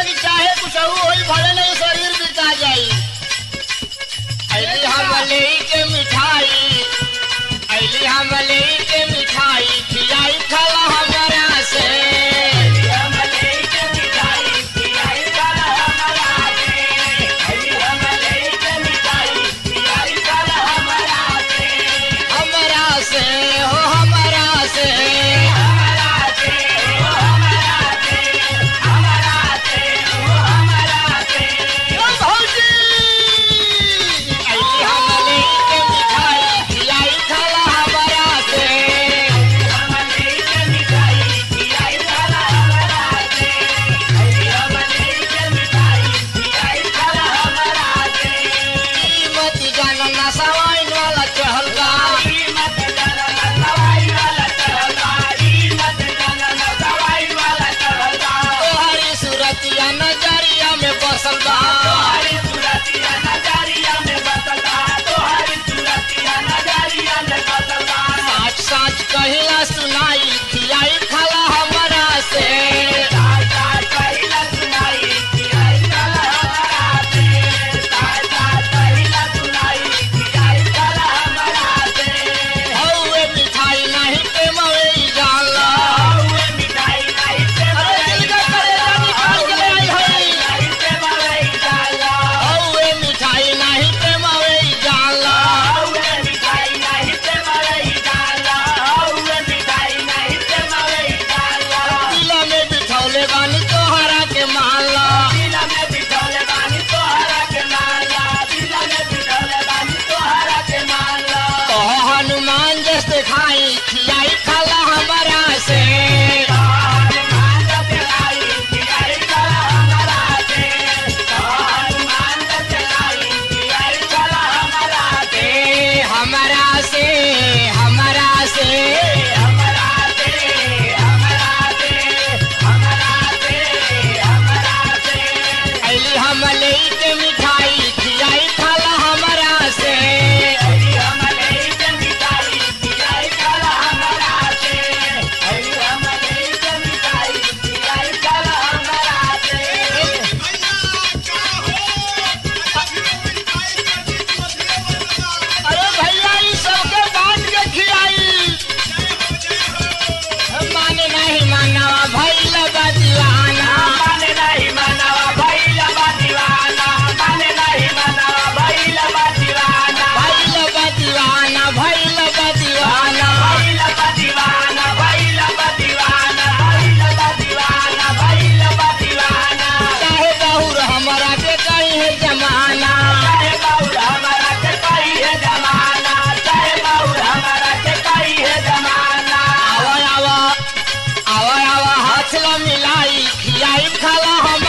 कि चाहे कुछ होई भले नहीं शरीर बिका जाई। अली हम लेके मिठाई, अली हम लेके मिठाई खिलाई खाला हमरा से। नजरिया में बसल बा, साच साच कहिला सुनाई खियाई खाला हमरा से। हौवे मिठाई नहीं के मवे जाला, हनुमान जैसे खाई खियाई खाला हमरा से। हमरा से हमरा से अली हम लेके मिठाई खियाई खाला हमरा से। मिलाई खियाई खाला हम